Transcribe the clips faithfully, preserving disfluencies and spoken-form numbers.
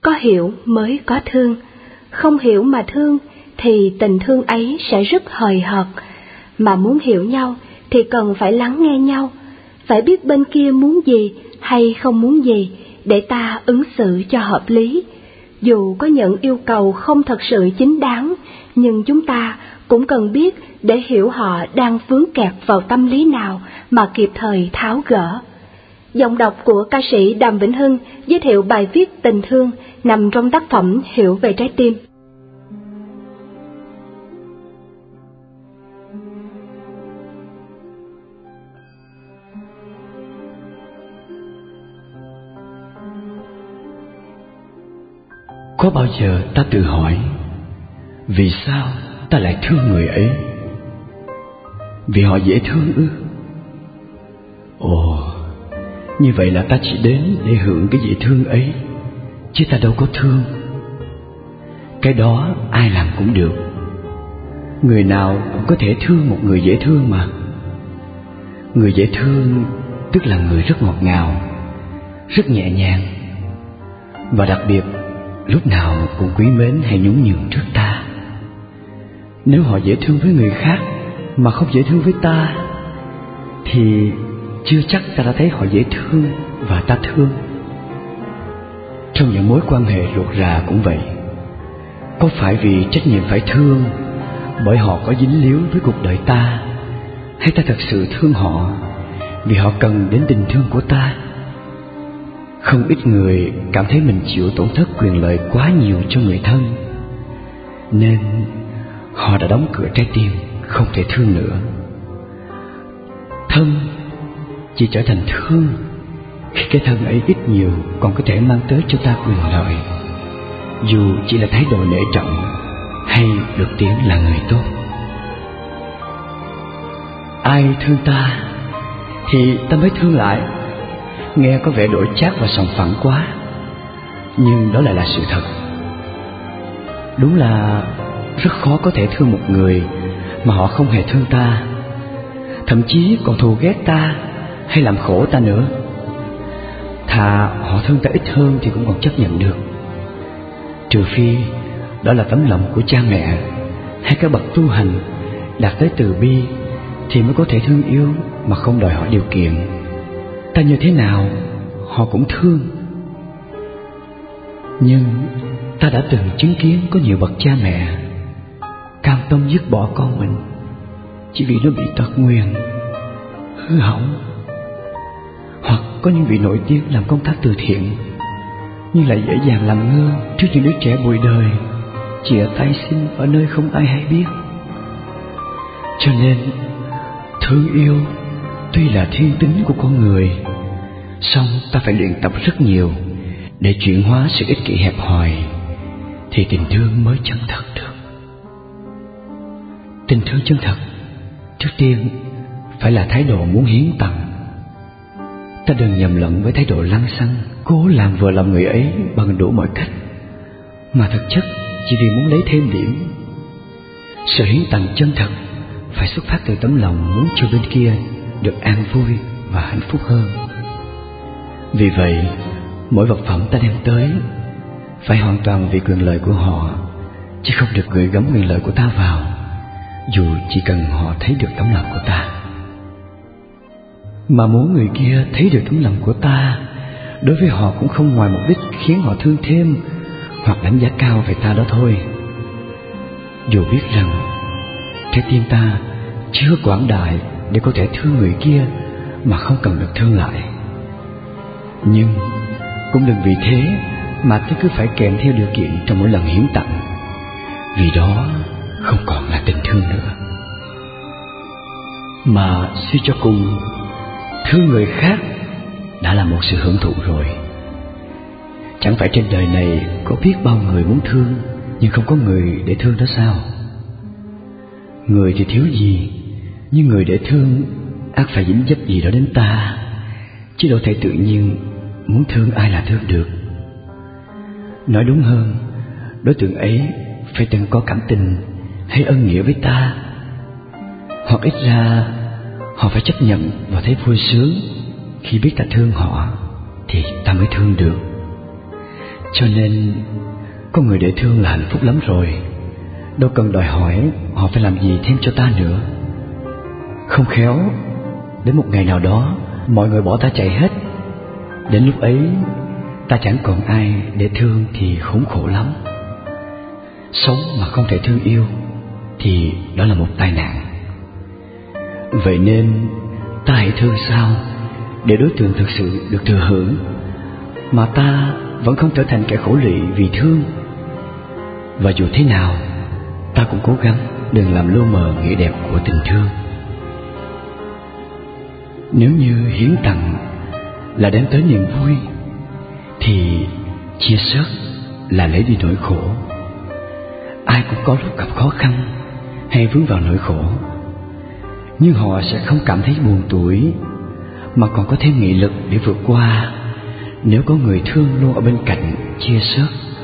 có hiểu mới có thương. Không hiểu mà thương thì tình thương ấy sẽ rất hời hợt. Mà muốn hiểu nhau thì cần phải lắng nghe nhau, phải biết bên kia muốn gì hay không muốn gì để ta ứng xử cho hợp lý. Dù có những yêu cầu không thật sự chính đáng, nhưng chúng ta cũng cần biết để hiểu họ đang vướng kẹt vào tâm lý nào mà kịp thời tháo gỡ. Giọng đọc của ca sĩ Đàm Vĩnh Hưng giới thiệu bài viết Tình Thương nằm trong tác phẩm Hiểu về trái tim. Có bao giờ ta tự hỏi, vì sao ta lại thương người ấy? Vì họ dễ thương ư? Ồ, như vậy là ta chỉ đến để hưởng cái dễ thương ấy, chứ ta đâu có thương. Cái đó ai làm cũng được. Người nào cũng có thể thương một người dễ thương mà. Người dễ thương tức là người rất ngọt ngào, rất nhẹ nhàng, và đặc biệt lúc nào cũng quý mến hay nhún nhường trước ta. Nếu họ dễ thương với người khác mà không dễ thương với ta, thì chưa chắc ta đã thấy họ dễ thương và ta thương. Trong những mối quan hệ ruột rà cũng vậy. Có phải vì trách nhiệm phải thương, bởi họ có dính líu với cuộc đời ta, hay ta thật sự thương họ vì họ cần đến tình thương của ta? Không ít người cảm thấy mình chịu tổn thất quyền lợi quá nhiều cho người thân, nên họ đã đóng cửa trái tim, không thể thương nữa. Thân chỉ trở thành thương khi cái thân ấy ít nhiều còn có thể mang tới cho ta quyền lợi, dù chỉ là thái độ nể trọng hay được tiếng là người tốt. Ai thương ta thì ta mới thương lại. Nghe có vẻ đổi chác và sòng phẳng quá, nhưng đó lại là sự thật. Đúng là rất khó có thể thương một người mà họ không hề thương ta, thậm chí còn thù ghét ta hay làm khổ ta nữa. Thà họ thương ta ít hơn thì cũng còn chấp nhận được, trừ phi đó là tấm lòng của cha mẹ hay các bậc tu hành đạt tới từ bi, thì mới có thể thương yêu mà không đòi hỏi điều kiện. Ta như thế nào họ cũng thương. Nhưng ta đã từng chứng kiến có nhiều bậc cha mẹ cam tâm dứt bỏ con mình chỉ vì nó bị tật nguyền, hư hỏng. Hoặc có những vị nổi tiếng làm công tác từ thiện nhưng lại dễ dàng làm ngơ trước những đứa trẻ bụi đời chìa tay xin ở nơi không ai hay biết. Cho nên thương yêu tuy là thiên tính của con người, song ta phải luyện tập rất nhiều để chuyển hóa sự ích kỷ hẹp hòi, thì tình thương mới chân thật được. Tình thương chân thật trước tiên phải là thái độ muốn hiến tặng. Ta đừng nhầm lẫn với thái độ lăng xăng, cố làm vừa lòng người ấy bằng đủ mọi cách, mà thực chất chỉ vì muốn lấy thêm điểm. Sự hiến tặng chân thật phải xuất phát từ tấm lòng muốn cho bên kia được an vui và hạnh phúc hơn. Vì vậy, mỗi vật phẩm ta đem tới phải hoàn toàn vì quyền lợi của họ, chứ không được gửi gắm quyền lợi của ta vào, dù chỉ cần họ thấy được tấm lòng của ta. Mà muốn người kia thấy được tấm lòng của ta, đối với họ cũng không ngoài mục đích khiến họ thương thêm hoặc đánh giá cao về ta đó thôi. Dù biết rằng trái tim ta chưa quảng đại để có thể thương người kia mà không cần được thương lại, nhưng cũng đừng vì thế mà ta cứ phải kèm theo điều kiện trong mỗi lần hiến tặng, vì đó không còn là tình thương nữa. Mà suy cho cùng, thương người khác đã là một sự hưởng thụ rồi. Chẳng phải trên đời này có biết bao người muốn thương nhưng không có người để thương đó sao? Người thì thiếu gì, nhưng người để thương ắt phải dính dấp gì đó đến ta, chứ đâu thể tự nhiên muốn thương ai là thương được. Nói đúng hơn, đối tượng ấy phải từng có cảm tình hay ân nghĩa với ta, hoặc ít ra họ phải chấp nhận và thấy vui sướng khi biết ta thương họ, thì ta mới thương được. Cho nên có người để thương là hạnh phúc lắm rồi, đâu cần đòi hỏi họ phải làm gì thêm cho ta nữa. Không khéo đến một ngày nào đó mọi người bỏ ta chạy hết, đến lúc ấy ta chẳng còn ai để thương thì khốn khổ lắm. Sống mà không thể thương yêu thì đó là một tai nạn. Vậy nên ta hãy thương sao để đối tượng thực sự được thừa hưởng, mà ta vẫn không trở thành kẻ khổ lụy vì thương. Và dù thế nào, ta cũng cố gắng đừng làm lu mờ nghĩa đẹp của tình thương. Nếu như hiến tặng là đem tới niềm vui, thì chia sớt là lấy đi nỗi khổ. Ai cũng có lúc gặp khó khăn hay vướng vào nỗi khổ, nhưng họ sẽ không cảm thấy buồn tủi, mà còn có thêm nghị lực để vượt qua nếu có người thương luôn ở bên cạnh chia sớt.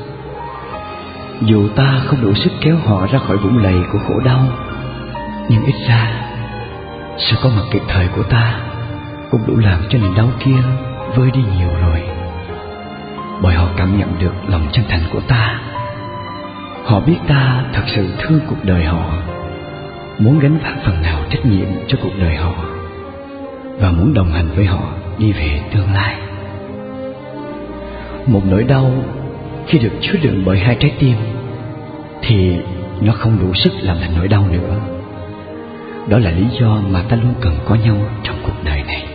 Dù ta không đủ sức kéo họ ra khỏi vũng lầy của khổ đau, nhưng ít ra sự có mặt kịp thời của ta cũng đủ làm cho niềm đau kia vơi đi nhiều rồi. Bởi họ cảm nhận được lòng chân thành của ta. Họ biết ta thật sự thương cuộc đời họ, muốn gánh vác phần nào trách nhiệm cho cuộc đời họ, và muốn đồng hành với họ đi về tương lai. Một nỗi đau khi được chứa đựng bởi hai trái tim thì nó không đủ sức làm thành nỗi đau nữa. Đó là lý do mà ta luôn cần có nhau trong cuộc đời này.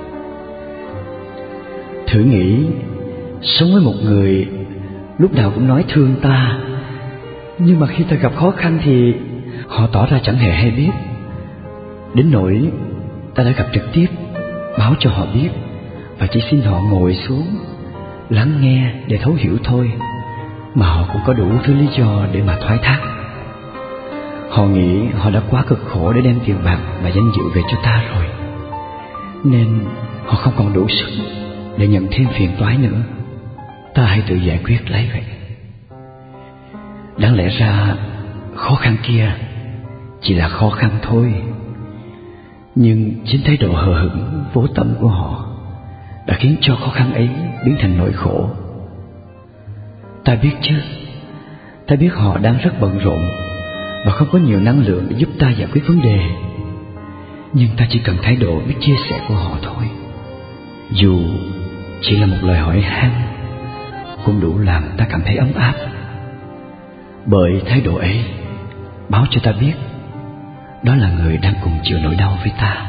Thử nghĩ, sống với một người lúc nào cũng nói thương ta, nhưng mà khi ta gặp khó khăn thì họ tỏ ra chẳng hề hay biết, đến nỗi ta đã gặp trực tiếp, báo cho họ biết, và chỉ xin họ ngồi xuống lắng nghe để thấu hiểu thôi, mà họ cũng có đủ thứ lý do để mà thoái thác. Họ nghĩ họ đã quá cực khổ để đem tiền bạc và danh dự về cho ta rồi, nên họ không còn đủ sức để nhận thêm phiền toái nữa. Ta hãy tự giải quyết lấy vậy. Đáng lẽ ra khó khăn kia chỉ là khó khăn thôi, nhưng chính thái độ hờ hững vô tâm của họ đã khiến cho khó khăn ấy biến thành nỗi khổ. Ta biết chứ, ta biết họ đang rất bận rộn và không có nhiều năng lượng để giúp ta giải quyết vấn đề, nhưng ta chỉ cần thái độ biết chia sẻ của họ thôi. Dù chỉ là một lời hỏi han cũng đủ làm ta cảm thấy ấm áp, bởi thái độ ấy báo cho ta biết đó là người đang cùng chịu nỗi đau với ta.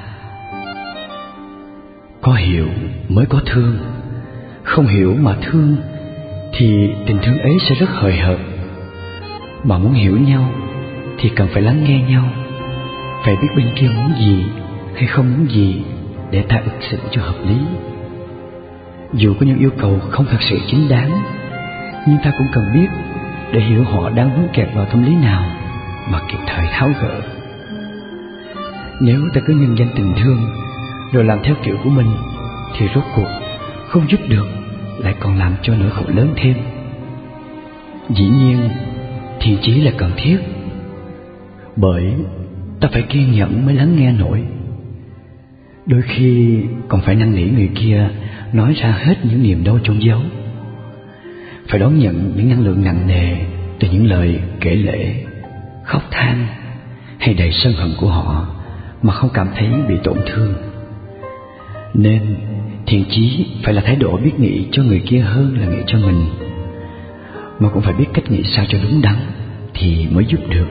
Có hiểu mới có thương, không hiểu mà thương thì tình thương ấy sẽ rất hời hợt. Mà muốn hiểu nhau thì cần phải lắng nghe nhau, phải biết bên kia muốn gì hay không muốn gì để ta ứng xử cho hợp lý. Dù có những yêu cầu không thật sự chính đáng, nhưng ta cũng cần biết để hiểu họ đang vướng kẹt vào tâm lý nào mà kịp thời tháo gỡ. Nếu ta cứ nhân danh tình thương rồi làm theo kiểu của mình thì rốt cuộc không giúp được, lại còn làm cho nỗi khổ lớn thêm. Dĩ nhiên thiện chí là cần thiết, bởi ta phải kiên nhẫn mới lắng nghe nổi. Đôi khi còn phải năn nỉ người kia nói ra hết những niềm đau chôn giấu, phải đón nhận những năng lượng nặng nề từ những lời kể lể, khóc than hay đầy sân hận của họ mà không cảm thấy bị tổn thương. Nên thiện chí phải là thái độ biết nghĩ cho người kia hơn là nghĩ cho mình, mà cũng phải biết cách nghĩ sao cho đúng đắn thì mới giúp được.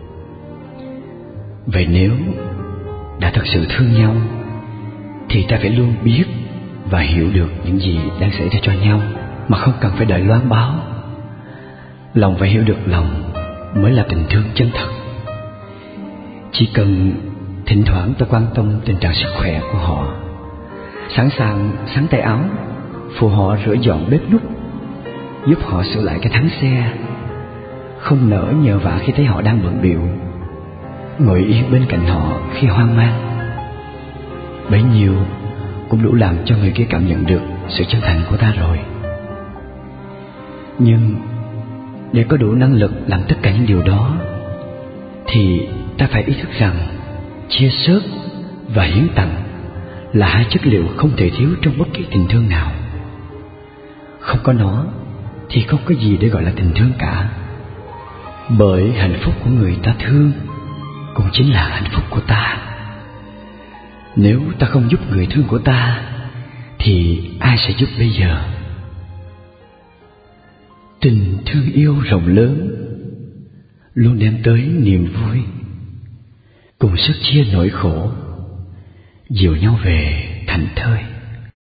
Vậy nếu đã thật sự thương nhau thì ta phải luôn biết và hiểu được những gì đang xảy ra cho nhau, mà không cần phải đợi loan báo. Lòng phải hiểu được lòng mới là tình thương chân thật. Chỉ cần thỉnh thoảng ta quan tâm tình trạng sức khỏe của họ, sẵn sàng sắn tay áo phụ họ rửa dọn bếp núc, giúp họ sửa lại cái thắng xe, không nỡ nhờ vả khi thấy họ đang bận bịu, ngồi yên bên cạnh họ khi hoang mang, bấy nhiêu cũng đủ làm cho người kia cảm nhận được sự chân thành của ta rồi. Nhưng để có đủ năng lực làm tất cả những điều đó thì ta phải ý thức rằng chia sớt và hiến tặng là hai chất liệu không thể thiếu trong bất kỳ tình thương nào. Không có nó thì không có gì để gọi là tình thương cả. Bởi hạnh phúc của người ta thương cũng chính là hạnh phúc của ta. Nếu ta không giúp người thương của ta thì ai sẽ giúp bây giờ? Tình thương yêu rộng lớn luôn đem tới niềm vui, cùng sức chia nỗi khổ, dìu nhau về thảnh thơi.